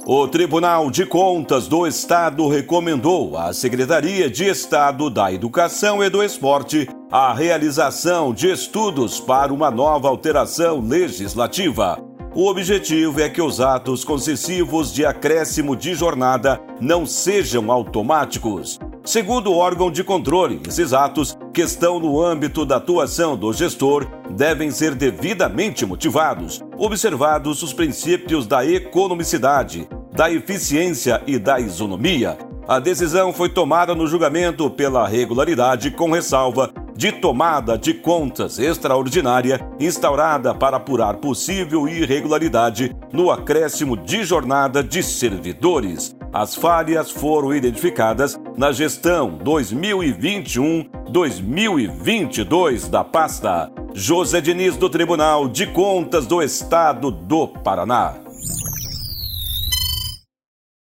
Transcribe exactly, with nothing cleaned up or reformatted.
O Tribunal de Contas do Estado recomendou à Secretaria de Estado da Educação e do Esporte a realização de estudos para uma nova alteração legislativa. O objetivo é que os atos concessivos de acréscimo de jornada não sejam automáticos. Segundo o órgão de controle, esses atos, que estão no âmbito da atuação do gestor, devem ser devidamente motivados, observados os princípios da economicidade, da eficiência e da isonomia. A decisão foi tomada no julgamento pela regularidade com ressalva de tomada de contas extraordinária instaurada para apurar possível irregularidade no acréscimo de jornada de servidores. As falhas foram identificadas na gestão dois mil e vinte e um a dois mil e vinte e dois da pasta. José Diniz, do Tribunal de Contas do Estado do Paraná.